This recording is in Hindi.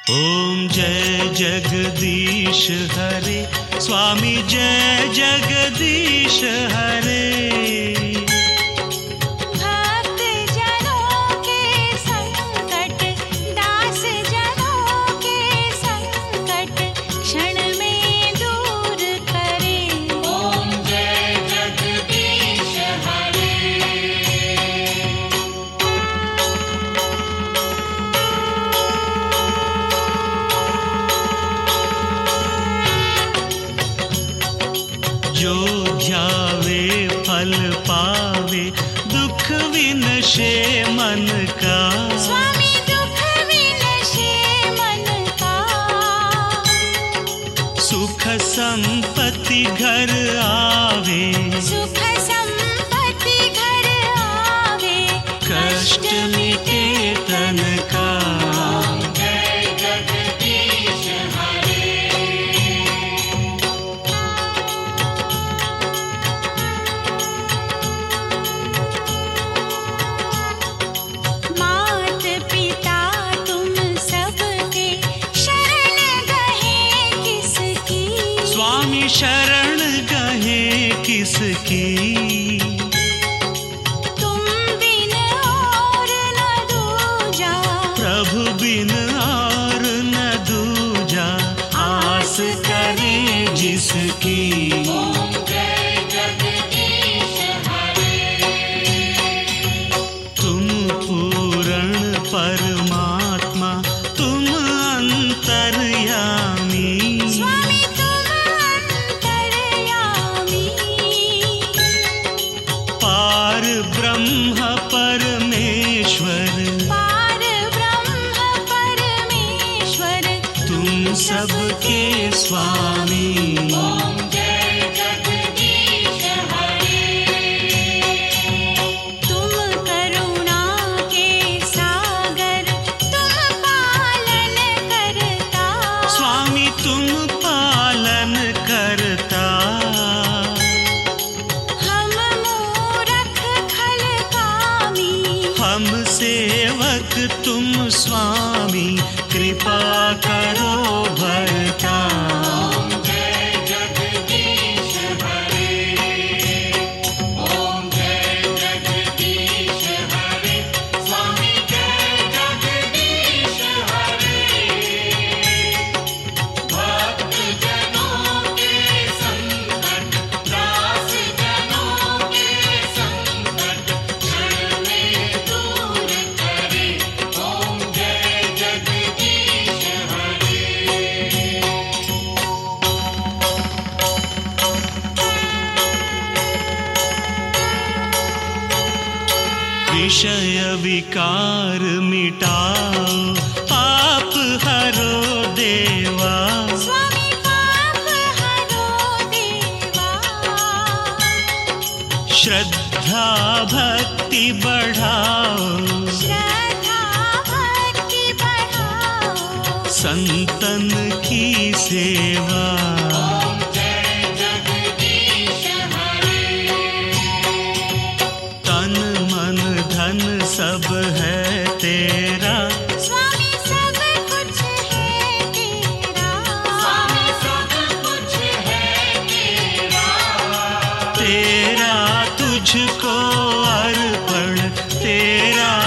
ओम जय जगदीश हरे, स्वामी जय जगदीश हरे। जो ध्यावे फल पावे, दुख विनशे मन का। स्वामी दुख विनशे मन का। सुख संपत्ति घर आवे, सुख संपत्ति घर आवे। कष्ट मिटे तन का। स्वामी शरण गहे किसकी। तुम बिन और न दूजा, प्रभु बिन और न दूजा, आस करे जिसकी। ओम जय जगदीश हरे। तुम पूर्ण परमात्मा, तुम अंतर्यामी। पार ब्रह्म परमेश्वर, पार ब्रह्म परमेश्वर, तुम सबके स्वामी। ओम जय जगदीश हरे। तुम करुणा के सागर, तुम पालन करता। स्वामी तुम पालन करता। हम सेवक तुम स्वामी, कृपा करो भरता। ओम जय जगदीश हरे। ओम जय जगदीश हरे। स्वामी जय जगदीश हरे। भक्त जनों के संकट, दास जनों के संकट, क्षण में दूर करे। ओम जय जगदीश हरे। विषय विकार मिटाओ, पाप हरो देवा। स्वामी पाप हरो देवा। श्रद्धा भक्ति बढ़ाओ, श्रद्धा भक्ति बढ़ाओ। संतन की सेवा। ओम जय जगदीश हरे। तन मन धन सब है तेरा। स्वामी सब कुछ है तेरा। स्वामी सब कुछ है तेरा। तेरा तुझको अर्पण, तेरा